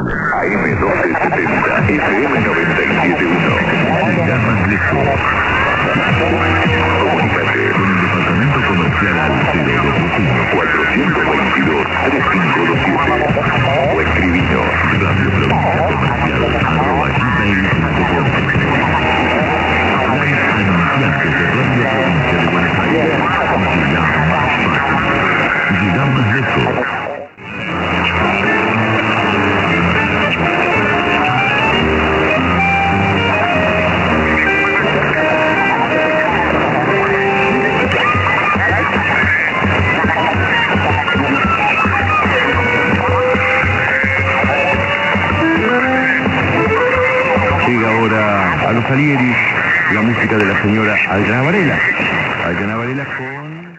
AM1270, FM971. Llega más lejos. Comunícate Con el departamento comercial Altero de Trujillo. 425-3527. O escribinos radioprovinciacomercial@gmail.com. Hablar a iniciantes de Radio Provincia de Buenos Aires. Llega más fácil. Llega más lejos. Llega ahora a los Salieri la música de la señora Aldana Varela. Aldana Varela con...